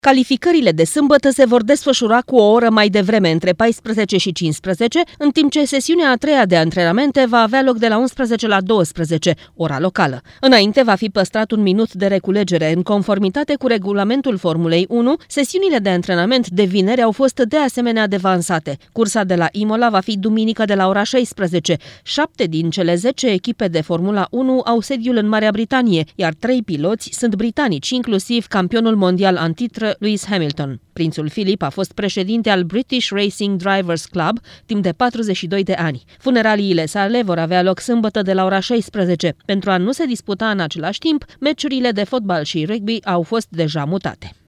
Calificările de sâmbătă se vor desfășura cu o oră mai devreme, între 14 și 15, în timp ce sesiunea a treia de antrenamente va avea loc de la 11 la 12, ora locală. Înainte va fi păstrat un minut de reculegere. În conformitate cu regulamentul Formulei 1, sesiunile de antrenament de vineri au fost de asemenea devansate. Cursa de la Imola va fi duminică de la ora 16. 7 din cele 10 echipe de Formula 1 au sediul în Marea Britanie, iar 3 piloți sunt britanici, inclusiv campionul mondial în titră Lewis Hamilton. Prințul Philip a fost președinte al British Racing Drivers Club timp de 42 de ani. Funeraliile sale vor avea loc sâmbătă de la ora 16. Pentru a nu se disputa în același timp, meciurile de fotbal și rugby au fost deja mutate.